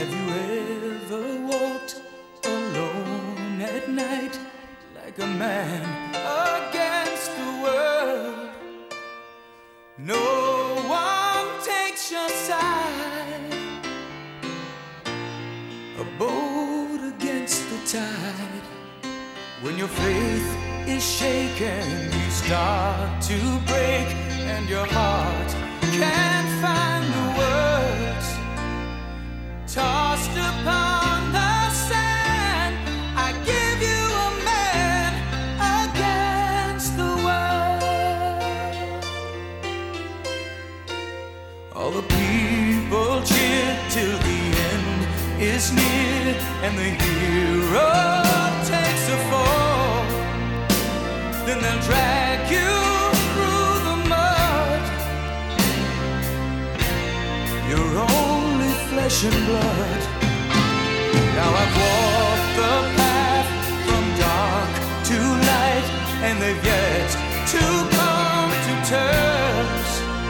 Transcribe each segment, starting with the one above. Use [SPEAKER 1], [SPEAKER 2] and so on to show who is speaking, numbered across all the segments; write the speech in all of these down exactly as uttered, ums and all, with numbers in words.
[SPEAKER 1] Have you ever walked alone at night like a man against the world? No one takes your side. A boat against the tide. When your faith is shaken, you start to break, and your heart can't find the words. Tossed upon the sand, I give you a man against the world. All the people cheer till the end is near, and the hero takes a fall. Then they'll drag you through the mud. You're only flesh and blood. Now I've walked the path from dark to light, and they've yet to come to terms.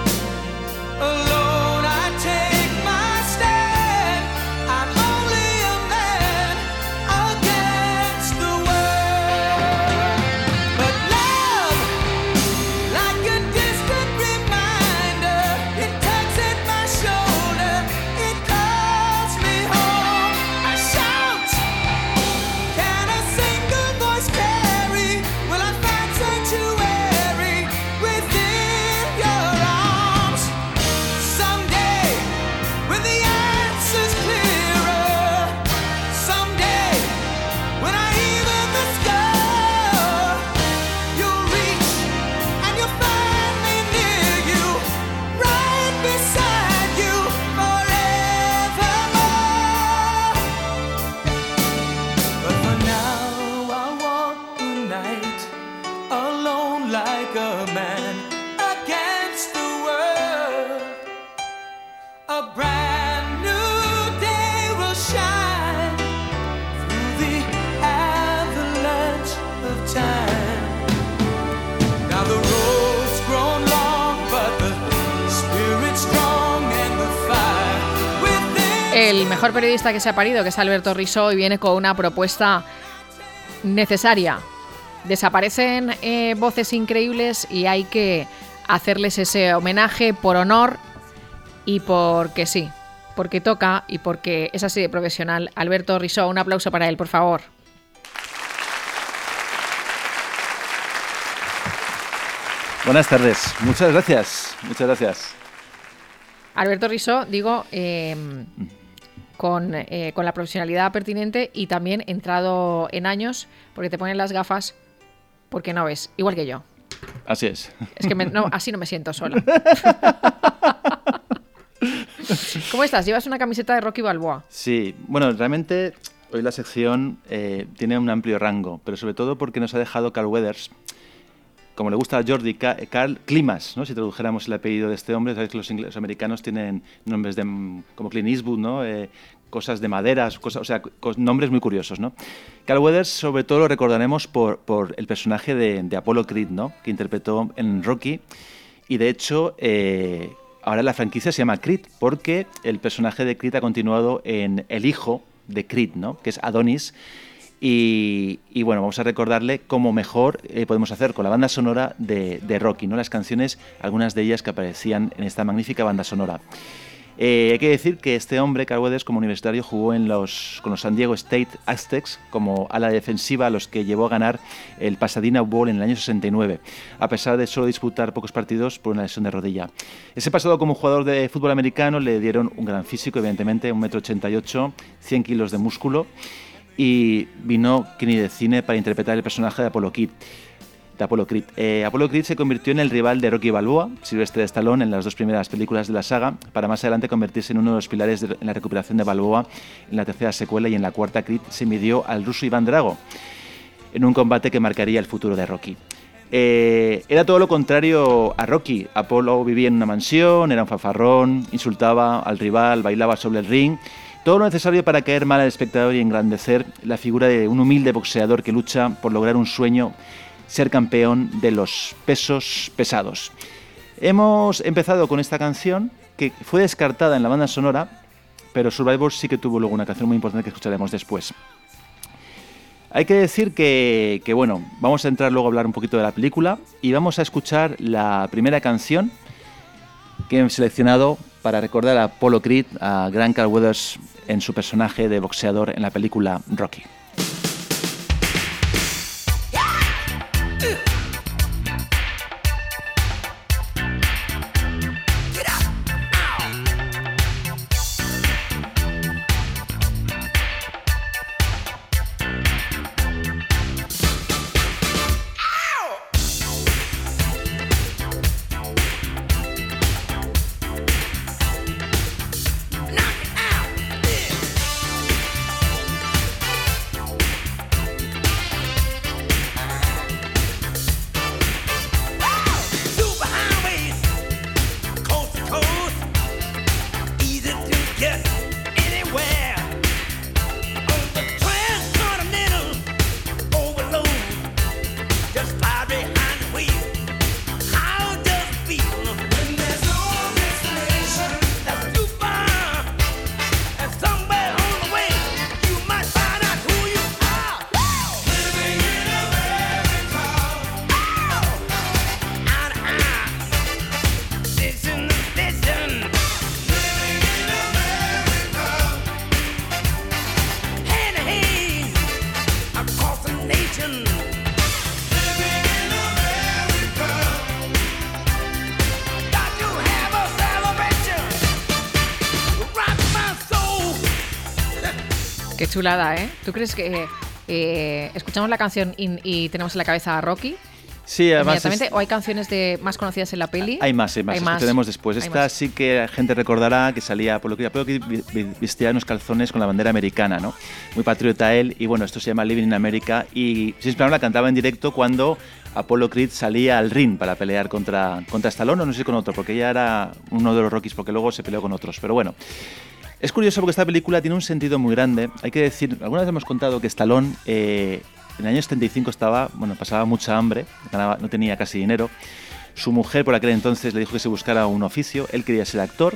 [SPEAKER 1] Alone I take my stand. I'm only a man against the world. But love, like a distant reminder, it tugs at my shoulder, it calls me home. I shout, can a single voice carry? Will I find sanctuary within your arms? Someday, when the answer's clearer, someday, when I even the score, you'll reach and you'll find me near you, right beside you forevermore. But for now I walk the night alone like a man against the world. A brand new day will shine through the avalanche of time. Now the road's grown long, but the spirit's strong and the fire within.
[SPEAKER 2] El mejor periodista que se ha parido, que es Alberto Risó, y viene con una propuesta necesaria. Desaparecen eh, voces increíbles y hay que hacerles ese homenaje por honor y porque sí, porque toca y porque es así de profesional. Alberto Risó, un aplauso para él, por favor.
[SPEAKER 3] Buenas tardes, muchas gracias, muchas gracias.
[SPEAKER 2] Alberto Risó, digo, eh, con, eh, con la profesionalidad pertinente y también entrado en años, porque te ponen las gafas porque no ves, igual que yo.
[SPEAKER 3] Así es.
[SPEAKER 2] Es que me, no, así no me siento sola. ¿Cómo estás? ¿Llevas una camiseta de Rocky Balboa?
[SPEAKER 3] Sí, bueno, realmente hoy la sección eh, tiene un amplio rango, pero sobre todo porque nos ha dejado Carl Weathers, como le gusta a Jordi, Carl Klimas, ¿no? Si tradujéramos el apellido de este hombre, sabéis que los, ingleses, los americanos tienen nombres de, como Clint Eastwood, ¿no? Eh, cosas de maderas, cosas, o sea, nombres muy curiosos, ¿no? Carl Weathers, sobre todo, lo recordaremos por, por el personaje de, de Apollo Creed, ¿no? Que interpretó en Rocky, y de hecho, eh, ahora la franquicia se llama Creed, porque el personaje de Creed ha continuado en el hijo de Creed, ¿no? Que es Adonis. Y, y bueno, vamos a recordarle cómo mejor eh, podemos hacer con la banda sonora de, de Rocky, ¿no? Las canciones, algunas de ellas que aparecían en esta magnífica banda sonora. Eh, hay que decir que este hombre, Carl Weathers, como universitario, jugó en los, con los San Diego State Aztecs como ala defensiva, a los que llevó a ganar el Pasadena Bowl en el año sesenta y nueve, a pesar de solo disputar pocos partidos por una lesión de rodilla. Ese pasado como jugador de fútbol americano le dieron un gran físico, evidentemente, un metro ochenta y ocho, cien kilos de músculo, y vino Kenny de cine para interpretar el personaje de Apollo Creed. De Apollo Creed. Eh, Apollo Creed se convirtió en el rival de Rocky Balboa, Sylvester Stallone, en las dos primeras películas de la saga, para más adelante convertirse en uno de los pilares de, en la recuperación de Balboa en la tercera secuela, y en la cuarta Creed se midió al ruso Iván Drago en un combate que marcaría el futuro de Rocky. Eh, era todo lo contrario a Rocky. Apollo vivía en una mansión, era un fanfarrón, insultaba al rival, bailaba sobre el ring. Todo lo necesario para caer mal al espectador y engrandecer la figura de un humilde boxeador que lucha por lograr un sueño, ser campeón de los pesos pesados. Hemos empezado con esta canción que fue descartada en la banda sonora pero Survivor sí que tuvo luego una canción muy importante que escucharemos después. Hay que decir que, que, bueno, vamos a entrar luego a hablar un poquito de la película y vamos a escuchar la primera canción que he seleccionado para recordar a Apollo Creed, a Grant Carl Weathers en su personaje de boxeador en la película Rocky.
[SPEAKER 2] Qué chulada, ¿eh? ¿Tú crees que eh, escuchamos la canción y, y tenemos en la cabeza a Rocky?
[SPEAKER 3] Sí, además
[SPEAKER 2] Es... ¿O hay canciones de más conocidas en la peli?
[SPEAKER 3] Hay más, hay más, hay más. Tenemos después. Hay Esta más. Sí que la gente recordará que salía Apollo Creed. Apollo Creed vestía unos calzones con la bandera americana, ¿no? Muy patriota él, y bueno, esto se llama Living in America, y James Brown la cantaba en directo cuando Apollo Creed salía al ring para pelear contra, contra Stallone, o no sé con otro, porque ella era uno de los Rockies, porque luego se peleó con otros, pero bueno. Es curioso porque esta película tiene un sentido muy grande. Hay que decir, alguna vez hemos contado que Stallone eh, en el año setenta y cinco estaba, bueno, pasaba mucha hambre, ganaba, no tenía casi dinero. Su mujer por aquel entonces le dijo que se buscara un oficio, él quería ser actor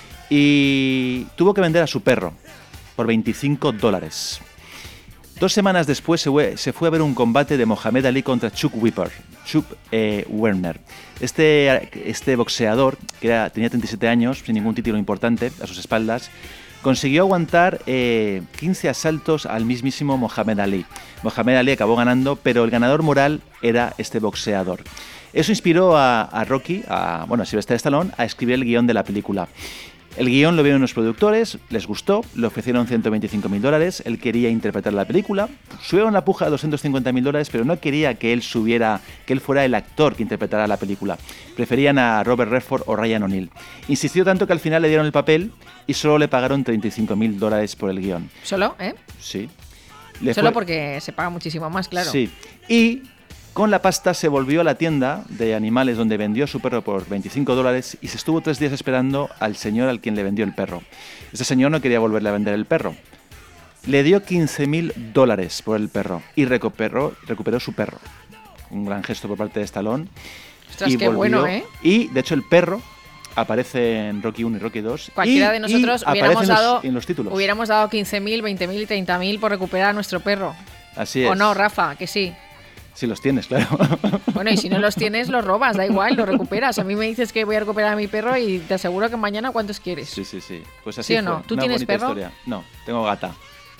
[SPEAKER 3] y tuvo que vender a su perro por veinticinco dólares. Dos semanas después se fue, se fue a ver un combate de Mohamed Ali contra Chuck Whipper, Chuck eh, Werner. Este, este boxeador, que era, tenía treinta y siete años, sin ningún título importante a sus espaldas, consiguió aguantar eh, quince asaltos al mismísimo Mohamed Ali. Mohamed Ali acabó ganando, pero el ganador moral era este boxeador. Eso inspiró a, a Rocky, a, bueno, a Sylvester Stallone, a escribir el guión de la película. El guión lo vieron los productores, les gustó, le ofrecieron ciento veinticinco mil dólares, él quería interpretar la película, subieron la puja a doscientos cincuenta mil dólares, pero no quería que él subiera, que él fuera el actor que interpretara la película. Preferían a Robert Redford o Ryan O'Neal. Insistió tanto que al final le dieron el papel y solo le pagaron treinta y cinco mil dólares por el guión.
[SPEAKER 2] ¿Solo? ¿Eh?
[SPEAKER 3] Sí.
[SPEAKER 2] Le Solo fue... porque se paga muchísimo más, claro.
[SPEAKER 3] Sí. Y con la pasta se volvió a la tienda de animales donde vendió su perro por veinticinco dólares y se estuvo tres días esperando al señor al quien le vendió el perro. Ese señor no quería volverle a vender el perro. Le dio quince mil dólares por el perro y recuperó, recuperó su perro. Un gran gesto por parte de Stallone.
[SPEAKER 2] Ostras,
[SPEAKER 3] y
[SPEAKER 2] qué
[SPEAKER 3] volvió,
[SPEAKER 2] bueno, ¿eh?
[SPEAKER 3] Y, de hecho, el perro aparece en Rocky uno y Rocky dos.
[SPEAKER 2] Cualquiera
[SPEAKER 3] y,
[SPEAKER 2] de nosotros hubiéramos,
[SPEAKER 3] en
[SPEAKER 2] dado,
[SPEAKER 3] los, en los títulos.
[SPEAKER 2] hubiéramos dado quince mil, veinte mil y treinta mil por recuperar a nuestro perro.
[SPEAKER 3] Así es.
[SPEAKER 2] ¿O no, Rafa? Que sí.
[SPEAKER 3] Si los tienes, claro.
[SPEAKER 2] Bueno, y si no los tienes, los robas, da igual, los recuperas. A mí me dices que voy a recuperar a mi perro y te aseguro que mañana cuántos quieres.
[SPEAKER 3] Sí, sí, sí. Pues así
[SPEAKER 2] ¿Sí o no?
[SPEAKER 3] fue.
[SPEAKER 2] ¿Tú
[SPEAKER 3] Una
[SPEAKER 2] tienes perro?
[SPEAKER 3] Historia. No, tengo gata.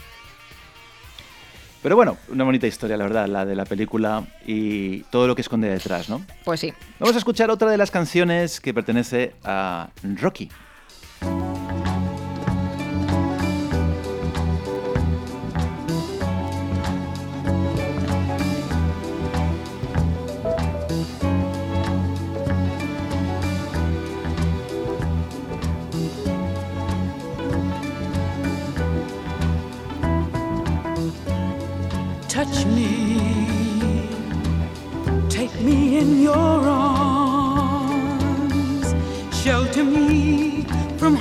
[SPEAKER 3] Pero bueno, una bonita historia, la verdad, la de la película y todo lo que esconde detrás, ¿no?
[SPEAKER 2] Pues sí.
[SPEAKER 3] Vamos a escuchar otra de las canciones que pertenece a Rocky.
[SPEAKER 1] Touch me, take me in your arms, shelter me from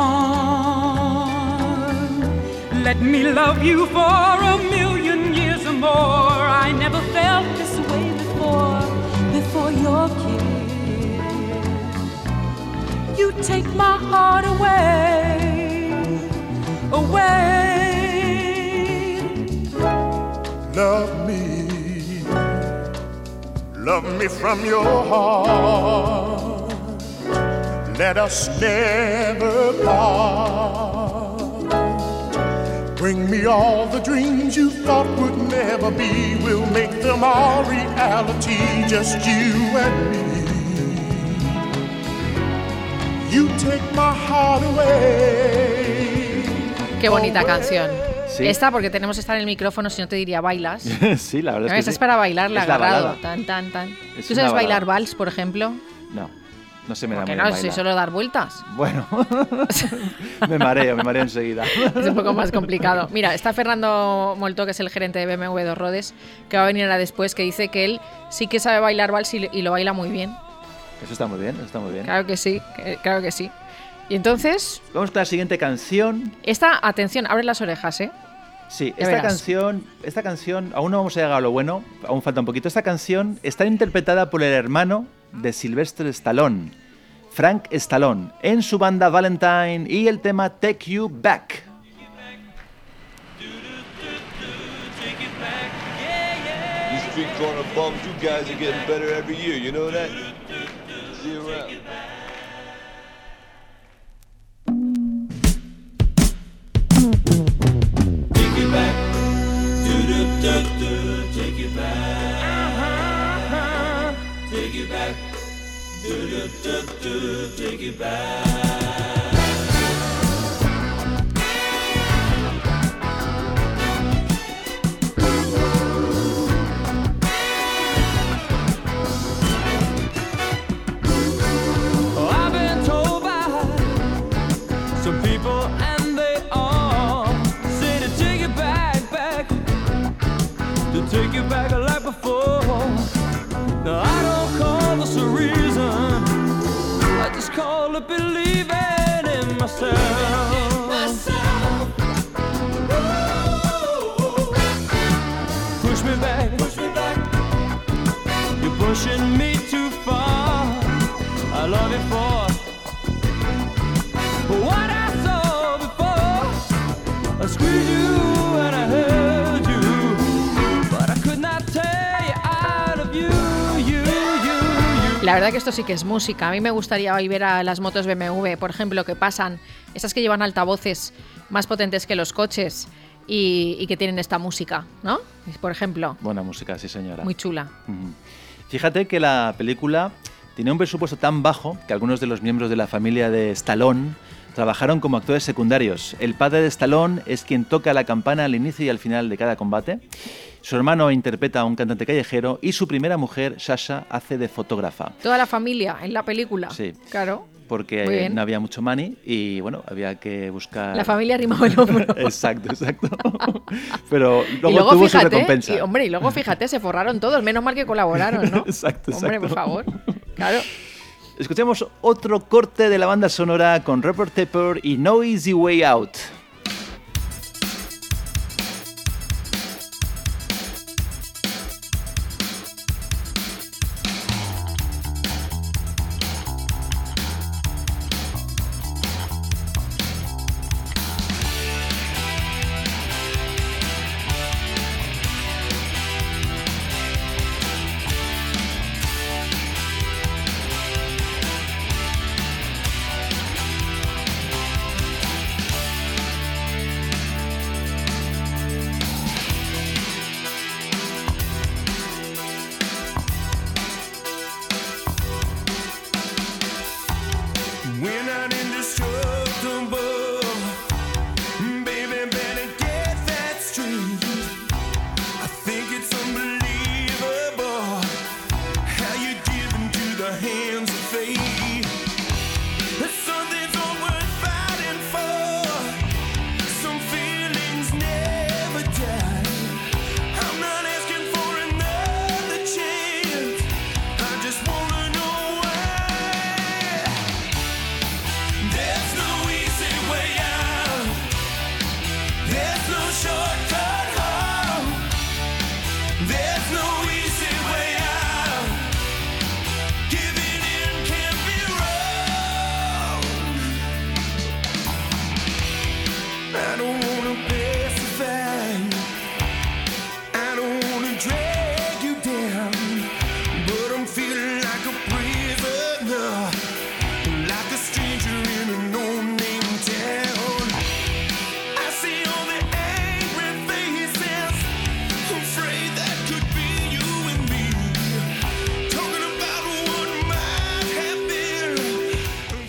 [SPEAKER 1] harm. Let me love you for a million years or more. I never felt this way before, before your kiss. You take my heart away, away.
[SPEAKER 4] Love me, love me from your heart. Let us never part. Bring me all the dreams you thought would never be. We'll make them all reality, just you and me. You take my heart away.
[SPEAKER 2] Qué bonita canción.
[SPEAKER 3] Sí.
[SPEAKER 2] Esta, porque tenemos que estar en el micrófono, si no te diría bailas.
[SPEAKER 3] Sí, la verdad es que
[SPEAKER 2] Esta
[SPEAKER 3] sí.
[SPEAKER 2] es para bailarla,
[SPEAKER 3] Es la
[SPEAKER 2] agarrado.
[SPEAKER 3] balada.
[SPEAKER 2] Tan, tan, tan.
[SPEAKER 3] Es
[SPEAKER 2] ¿Tú
[SPEAKER 3] una
[SPEAKER 2] sabes bailar
[SPEAKER 3] balada.
[SPEAKER 2] vals, por ejemplo?
[SPEAKER 3] No, no se me da
[SPEAKER 2] Que
[SPEAKER 3] muy
[SPEAKER 2] no,
[SPEAKER 3] bien
[SPEAKER 2] si
[SPEAKER 3] bailar.
[SPEAKER 2] solo dar vueltas.
[SPEAKER 3] Bueno, me mareo, me mareo enseguida.
[SPEAKER 2] Es un poco más complicado. Mira, está Fernando Molto, que es el gerente de B M W Dos Rodes, que va a venir ahora después, que dice que él sí que sabe bailar vals y, y lo baila muy bien.
[SPEAKER 3] Eso está muy bien, eso está muy bien.
[SPEAKER 2] Claro que sí, que- claro que sí. Y entonces,
[SPEAKER 3] Vamos con la siguiente canción.
[SPEAKER 2] esta, atención, abre las orejas, ¿eh?
[SPEAKER 3] Sí,
[SPEAKER 2] Ya
[SPEAKER 3] esta
[SPEAKER 2] verás.
[SPEAKER 3] canción, esta canción, aún no vamos a llegar a lo bueno, aún falta un poquito. Esta canción está interpretada por el hermano de Sylvester Stallone, Frank Stallone, en su banda Valentine, y el tema Take You Back.
[SPEAKER 5] These street corner bums, you guys are getting better every year, you know that? See you around.
[SPEAKER 1] Take it back. Do-do-do-do. Take it back. Uh-huh. Take it back. Do-do-do-do. Take it back. I've been told by some people, and they all say to take it back, back, to take it back like before. Now I don't call this a reason, I just call it believing in myself. Push me back, push me back. You're pushing me too far. I love you for what I saw before. I squeezed you and I held you, but I could not tear you out of you, you, you, you.
[SPEAKER 2] La verdad que esto sí que es música. A mí me gustaría hoy ver a las motos B M W, por ejemplo, que pasan, esas que llevan altavoces más potentes que los coches y, y que tienen esta música, ¿no? Por ejemplo,
[SPEAKER 3] Buena música, sí señora.
[SPEAKER 2] muy chula.
[SPEAKER 3] Ujú. Fíjate que la película tiene un presupuesto tan bajo que algunos de los miembros de la familia de Stallone trabajaron como actores secundarios. El padre de Stallone es quien toca la campana al inicio y al final de cada combate. Su hermano interpreta a un cantante callejero y su primera mujer, Sasha, hace de fotógrafa.
[SPEAKER 2] Toda la familia en la película.
[SPEAKER 3] Sí.
[SPEAKER 2] Claro.
[SPEAKER 3] Porque
[SPEAKER 2] Muy
[SPEAKER 3] eh,
[SPEAKER 2] bien.
[SPEAKER 3] no había mucho money y bueno, había que buscar...
[SPEAKER 2] La familia arrimaba el hombro.
[SPEAKER 3] Exacto, exacto. Pero luego,
[SPEAKER 2] y luego
[SPEAKER 3] tuvo su
[SPEAKER 2] fíjate,
[SPEAKER 3] recompensa.
[SPEAKER 2] y, hombre, y luego fíjate, se forraron todos, menos mal que colaboraron, ¿no?
[SPEAKER 3] Exacto,
[SPEAKER 2] Hombre,
[SPEAKER 3] exacto.
[SPEAKER 2] por favor. Claro.
[SPEAKER 3] Escuchemos otro corte de la banda sonora con Robert Tepper y No Easy Way Out.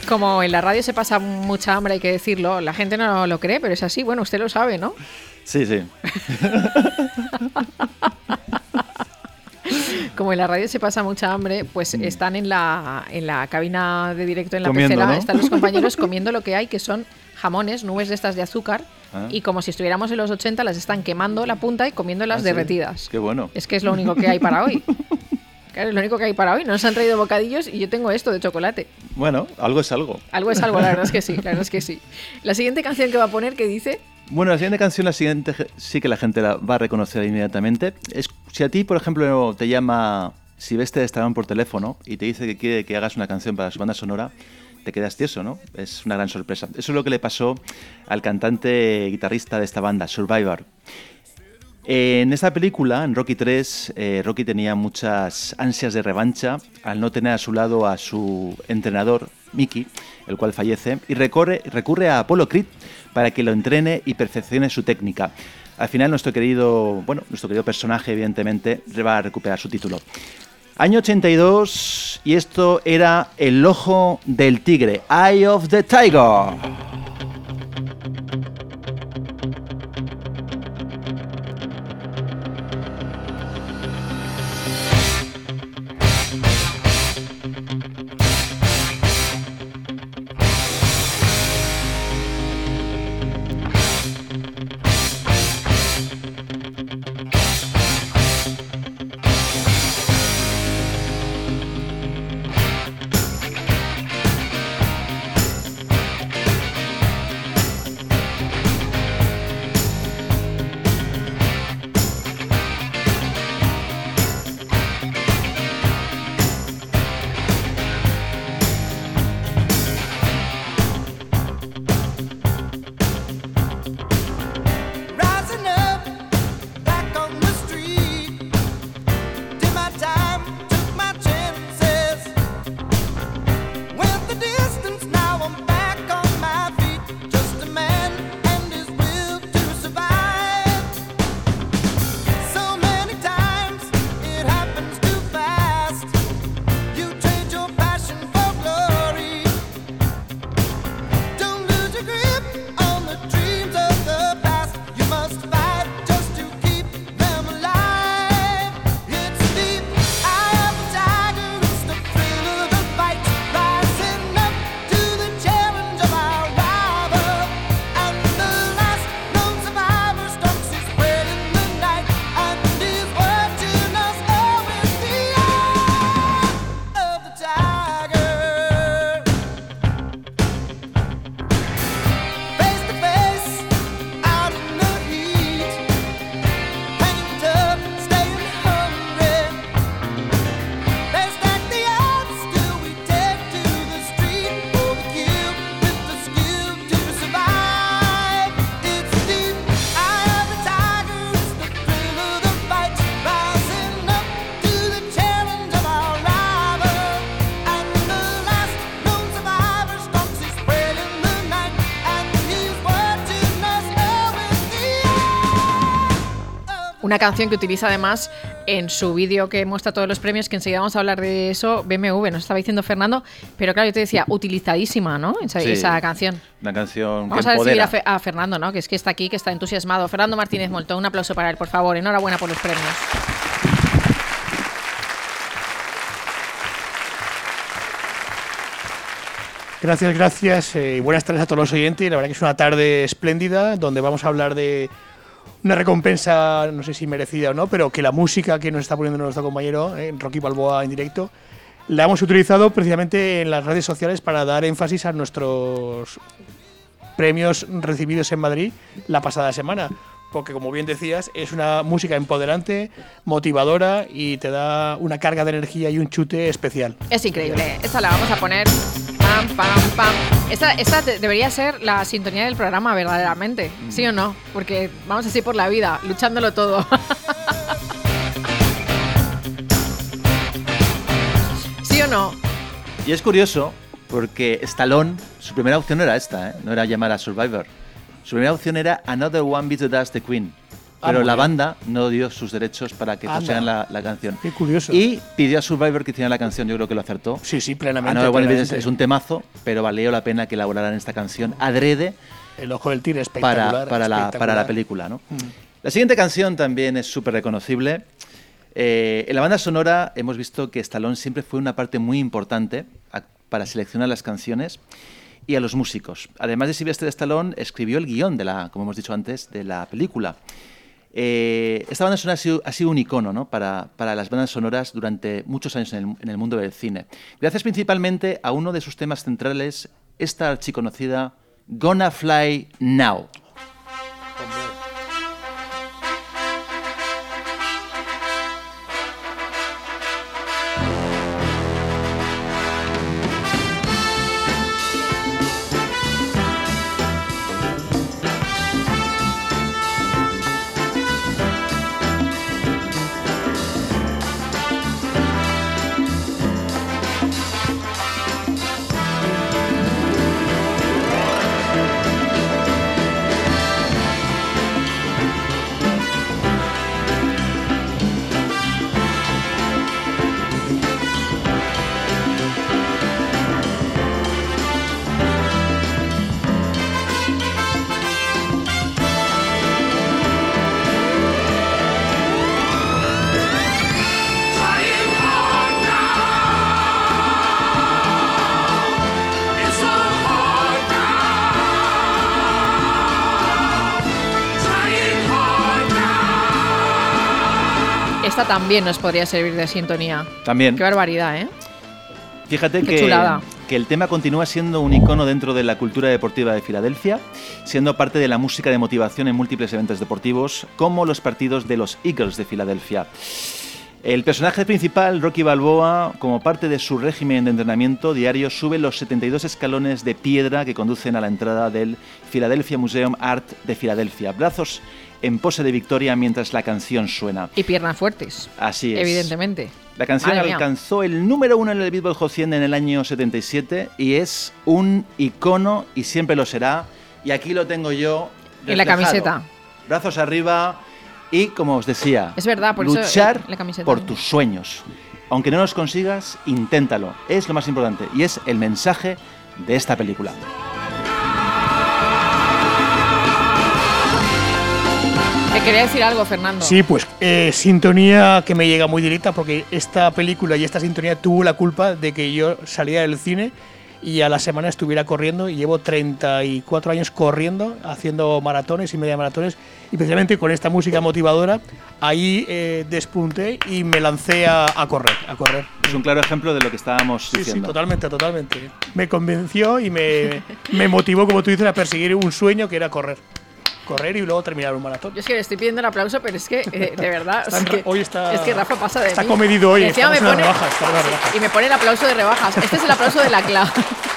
[SPEAKER 2] Como en la radio se pasa mucha hambre, hay que decirlo, la gente no lo cree, pero es así. Bueno, usted lo sabe, ¿no?
[SPEAKER 3] Sí, sí.
[SPEAKER 2] Como en la radio se pasa mucha hambre, pues mm. están en la, en la cabina de directo, en la
[SPEAKER 3] comiendo,
[SPEAKER 2] pecera,
[SPEAKER 3] ¿no?
[SPEAKER 2] Están los compañeros comiendo lo que hay, que son jamones, nubes de estas de azúcar, ah. y como si estuviéramos en los ochenta, las están quemando la punta y comiéndolas
[SPEAKER 3] ah,
[SPEAKER 2] derretidas.
[SPEAKER 3] Sí. Qué bueno.
[SPEAKER 2] Es que es lo único que hay para hoy. Claro, es lo único que hay para hoy. Nos han traído bocadillos y yo tengo esto de chocolate.
[SPEAKER 3] Bueno, algo es algo.
[SPEAKER 2] Algo es algo, la verdad es que sí, la verdad es que sí. La siguiente canción que va a poner, ¿qué dice?
[SPEAKER 3] Bueno, la siguiente canción, la siguiente sí que la gente la va a reconocer inmediatamente. Es, si a ti, por ejemplo, te llama Sylvester Stallone por teléfono y te dice que quiere que hagas una canción para su banda sonora, te quedas tieso, ¿no? Es una gran sorpresa. Eso es lo que le pasó al cantante guitarrista de esta banda, Survivor. En esta película, en Rocky tres, eh, Rocky tenía muchas ansias de revancha al no tener a su lado a su entrenador, Mickey, el cual fallece, y recorre, recurre a Apollo Creed para que lo entrene y perfeccione su técnica. Al final, nuestro querido, bueno, nuestro querido personaje, evidentemente, va a recuperar su título. Año ochenta y dos, y esto era El ojo del tigre, Eye of the Tiger.
[SPEAKER 2] Una canción que utiliza además en su vídeo que muestra todos los premios, que enseguida vamos a hablar de eso, B M W, nos estaba diciendo Fernando, pero claro, yo te decía, utilizadísima, ¿no? Esa, sí, esa canción.
[SPEAKER 3] Una canción
[SPEAKER 2] Vamos
[SPEAKER 3] que
[SPEAKER 2] a recibir
[SPEAKER 3] empodera.
[SPEAKER 2] a, Fe, a Fernando, ¿no? Que es que está aquí, que está entusiasmado. Fernando Martínez Molto, un aplauso para él, por favor. Enhorabuena por los premios.
[SPEAKER 6] Gracias, gracias. Eh, buenas tardes a todos los oyentes. La verdad que es una tarde espléndida donde vamos a hablar de una recompensa, no sé si merecida o no, pero que la música que nos está poniendo nuestro compañero, eh, Rocky Balboa en directo, la hemos utilizado precisamente en las redes sociales para dar énfasis a nuestros premios recibidos en Madrid la pasada semana. Porque, como bien decías, es una música empoderante, motivadora y te da una carga de energía y un chute especial.
[SPEAKER 2] Es increíble. Esta la vamos a poner. Pam, pam, pam. Esta, esta debería ser la sintonía del programa, verdaderamente. ¿Sí o no? Porque vamos así por la vida, luchándolo todo. ¿Sí o no?
[SPEAKER 3] Y es curioso porque Stallone, su primera opción era esta, ¿eh? No era llamar a Survivor. Su primera opción era Another One Bites the Dust, The Queen. pero
[SPEAKER 6] muy
[SPEAKER 3] la
[SPEAKER 6] bien.
[SPEAKER 3] banda no dio sus derechos para que
[SPEAKER 6] Anda.
[SPEAKER 3] pusieran la, la canción.
[SPEAKER 6] Qué curioso.
[SPEAKER 3] Y pidió a Survivor que hicieran la canción, yo creo que lo acertó.
[SPEAKER 6] Sí, sí, plenamente.
[SPEAKER 3] Another One
[SPEAKER 6] plenamente.
[SPEAKER 3] es, es un temazo, pero valió la pena que elaboraran esta canción adrede
[SPEAKER 6] El ojo del tigre espectacular.
[SPEAKER 3] para, para, la,
[SPEAKER 6] espectacular.
[SPEAKER 3] para la película, ¿no?
[SPEAKER 6] Mm.
[SPEAKER 3] La siguiente canción también es súper reconocible. Eh, en la banda sonora hemos visto que Stallone siempre fue una parte muy importante a, para seleccionar las canciones y a los músicos. Además de Sylvester Stallone, escribió el guión de la, como hemos dicho antes, de la película. Eh, esta banda sonora ha sido, ha sido un icono, ¿no? para, para las bandas sonoras durante muchos años en el, en el mundo del cine. Gracias principalmente a uno de sus temas centrales, esta archiconocida Gonna Fly Now.
[SPEAKER 2] Esta también nos podría servir de sintonía.
[SPEAKER 3] También.
[SPEAKER 2] Qué barbaridad, ¿eh?
[SPEAKER 3] Fíjate
[SPEAKER 2] Qué
[SPEAKER 3] que,
[SPEAKER 2] chulada.
[SPEAKER 3] que el tema continúa siendo un icono dentro de la cultura deportiva de Filadelfia, siendo parte de la música de motivación en múltiples eventos deportivos, como los partidos de los Eagles de Filadelfia. El personaje principal, Rocky Balboa, como parte de su régimen de entrenamiento diario, sube los setenta y dos escalones de piedra que conducen a la entrada del Philadelphia Museum Art de Filadelfia. Brazos en pose de victoria mientras la canción suena.
[SPEAKER 2] Y piernas fuertes.
[SPEAKER 3] Así es.
[SPEAKER 2] Evidentemente.
[SPEAKER 3] La canción
[SPEAKER 2] Madre mía.
[SPEAKER 3] alcanzó el número uno en el Billboard Hot cien en el año setenta y siete y es un icono y siempre lo será. Y aquí lo tengo yo
[SPEAKER 2] En la
[SPEAKER 3] reflejado.
[SPEAKER 2] camiseta.
[SPEAKER 3] Brazos arriba y, como os decía,
[SPEAKER 2] Es verdad, por eso,
[SPEAKER 3] luchar
[SPEAKER 2] eh, la camiseta.
[SPEAKER 3] por tus sueños. Aunque no los consigas, inténtalo. Es lo más importante y es el mensaje de esta película.
[SPEAKER 2] Te quería decir algo, Fernando.
[SPEAKER 6] Sí, pues eh, sintonía que me llega muy directa porque esta película y esta sintonía tuvo la culpa de que yo saliera del cine y a la semana estuviera corriendo y llevo treinta y cuatro años corriendo, haciendo maratones y media maratones y precisamente con esta música motivadora ahí eh, despunté y me lancé a, a correr, a correr.
[SPEAKER 3] Es un claro ejemplo de lo que estábamos
[SPEAKER 6] Sí, sí,
[SPEAKER 3] diciendo.
[SPEAKER 6] totalmente, totalmente. Me convenció y me, me motivó, como tú dices, a perseguir un sueño que era correr. Correr y luego terminar un maratón.
[SPEAKER 2] Yo es que le estoy pidiendo el aplauso, pero es que, eh, de verdad,
[SPEAKER 6] Está en
[SPEAKER 2] es,
[SPEAKER 6] ra-
[SPEAKER 2] que,
[SPEAKER 6] hoy está-
[SPEAKER 2] es que Rafa pasa de
[SPEAKER 6] está
[SPEAKER 2] mí.
[SPEAKER 6] comedido hoy,
[SPEAKER 2] Y encima
[SPEAKER 6] estamos
[SPEAKER 2] me
[SPEAKER 6] en las
[SPEAKER 2] pone,
[SPEAKER 6] rebajas, estamos en las rebajas.
[SPEAKER 2] y me pone el aplauso de rebajas. Este es el aplauso de la clave.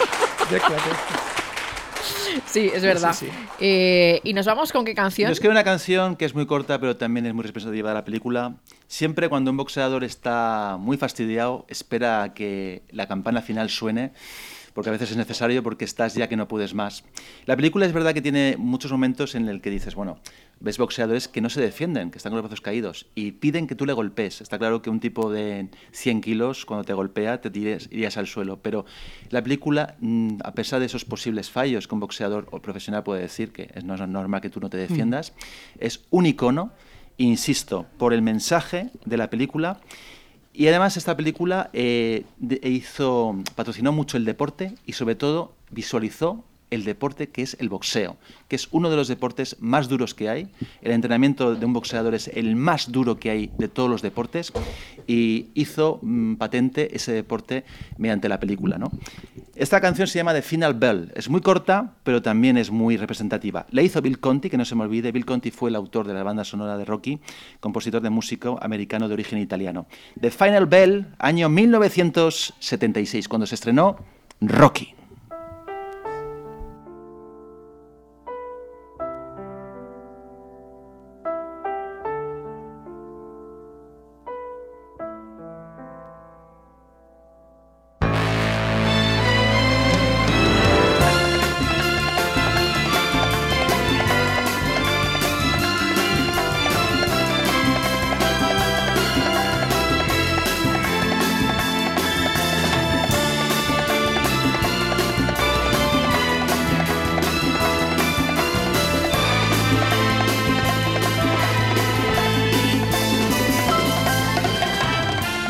[SPEAKER 2] Sí, es verdad.
[SPEAKER 6] sí, sí.
[SPEAKER 2] Eh, y nos vamos con qué canción.
[SPEAKER 3] Nos queda una canción que es muy corta, pero también es muy representativa de la película. Siempre cuando un boxeador está muy fastidiado, espera a que la campana final suene, porque a veces es necesario, porque estás ya que no puedes más. La película es verdad que tiene muchos momentos en el que dices, bueno, ves boxeadores que no se defienden, que están con los brazos caídos, y piden que tú le golpees. Está claro que un tipo de cien kilos, cuando te golpea, te tires, irías al suelo. Pero la película, mm, a pesar de esos posibles fallos que un boxeador o profesional puede decir, que es no es normal que tú no te defiendas, es un icono, insisto, por el mensaje de la película. Y además esta película eh, de- hizo, patrocinó mucho el deporte y sobre todo visualizó el deporte que es el boxeo, que es uno de los deportes más duros que hay. El entrenamiento de un boxeador es el más duro que hay de todos los deportes y hizo mm, patente ese deporte mediante la película, ¿no? Esta canción se llama The Final Bell. Es muy corta, pero también es muy representativa. La hizo Bill Conti, que no se me olvide. Bill Conti fue el autor de la banda sonora de Rocky, compositor de músico americano de origen italiano. The Final Bell, año mil novecientos setenta y seis, cuando se estrenó Rocky.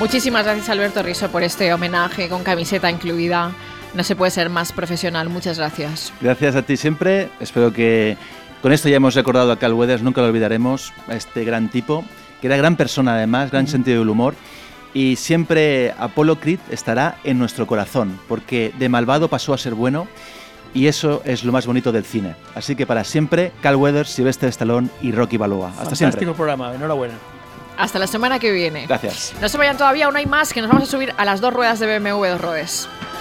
[SPEAKER 2] Muchísimas gracias, Alberto Risso, por este homenaje con camiseta incluida. No se puede ser más profesional. Muchas gracias.
[SPEAKER 3] Gracias a ti siempre. Espero que con esto ya hemos recordado a Carl Weathers, nunca lo olvidaremos, a este gran tipo, que era gran persona además, gran sentido del humor. Y siempre Apollo Creed estará en nuestro corazón, porque de malvado pasó a ser bueno, y eso es lo más bonito del cine. Así que para siempre, Carl Weathers, Sylvester Stallone y Rocky Balboa. Hasta
[SPEAKER 6] Fantástico
[SPEAKER 3] siempre.
[SPEAKER 6] Fantástico programa, enhorabuena.
[SPEAKER 2] Hasta la semana que viene.
[SPEAKER 3] Gracias.
[SPEAKER 2] No se vayan todavía, aún hay más, que nos vamos a subir a las dos ruedas de B M W dos Rodes.